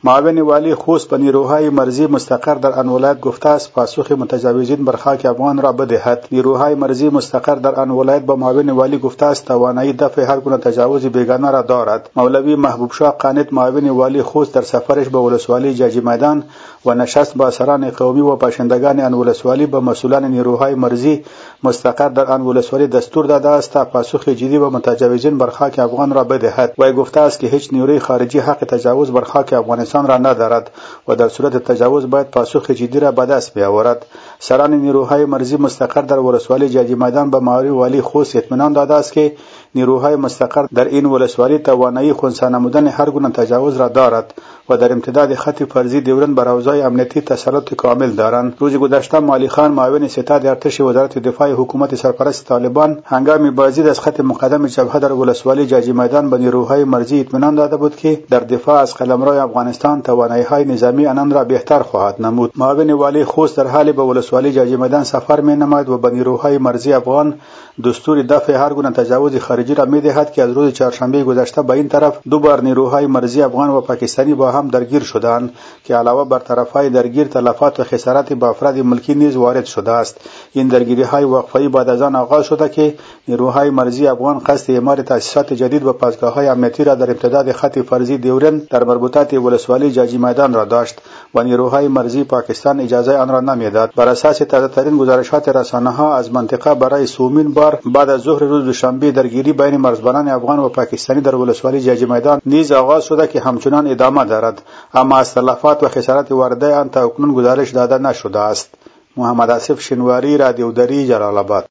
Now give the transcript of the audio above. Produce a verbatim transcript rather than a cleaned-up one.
معاون والی خوست به نیروهای مرزی مستقر در آن ولایت گفته است پاسخ متجاوزین بر خاک افغان را بدهد. نیروهای مرزی مستقر در آن ولایت به معاون والی گفته است توانایی دفع هر گونه تجاوز بیگانه را دارد. مولوی محبوب شاه قانت معاون والی خوست در سفرش به ولسوالی جاجی میدان و نشست با سران قومی و باشندگان آن ولسوالی به مسئولان نیروهای مرزی مستقر در آن ولسوالی دستور داده است تا پاسخ جدی به متجاوزین بر خاک افغان را بدهد. وی گفته است که هیچ نیروی خارجی حق تجاوز بر خاک افغانستان را ندارد و در صورت تجاوز باید پاسخ جدی را به دست بیاورد. سران نیروهای مرزی مستقر در ولسوالی جاجی میدان به معاون والی خوست اطمینان داده است که نیروهای مستقر در این ولسوالی توانایی خنثی نمودن هر گونه تجاوز را دارد و در امتداد خط فرضی دیورند بر حوزه امنیتی تسلط کامل دارند. روز گذشته مالی خان معاون ستاد ارتش وزارت دفاع حکومت سرپرست طالبان هنگام بازدید از خط مقدم جبهه در ولسوالی جاجی میدان به نیروهای مرزی اطمینان داده بود که در دفاع از قلمرو افغانستان توانایی‌های نظامی آنان را بهتر خواهد نمود. معاون والی خوست در حال به ولسوالی جاجی میدان سفر می‌نماید و به نیروهای مرزی افغان دستور دفع هر گونه تجاوز خارجی را می‌دهد که از روز چهارشنبه گذشته به این طرف دو بار نیروهای مرزی افغان و پاکستانی با هم درگیر شدند که علاوه بر طرفهای درگیر تلفات و خسارات به افراد ملکی نیز وارد شده است. این درگیری‌های وقفه‌ای بعد از آن آغاز شده که نیروهای مرزی افغان قصد اعمار تأسیسات جدید و پاسگاه‌های امنیتی را در امتداد خط فرضی دیورند در مربوطات ولسوالی جاجی میدان را داشت و نیروهای مرزی پاکستان اجازه آن را نمیداد. بر اساس تازه‌ترین گزارشات رسانه‌ها از منطقه برای سومین بار بعد از ظهر روز دوشنبه درگیری بین مرزبانان افغان و پاکستانی در ولسوالی جاجی میدان نیز آغاز شده که همچنان ادامه دارد، اما از تلفات و خسارات وارده آن تا اکنون گزارش داده نشده است. محمد آصف شنواری، رادیو دری، جلال آباد.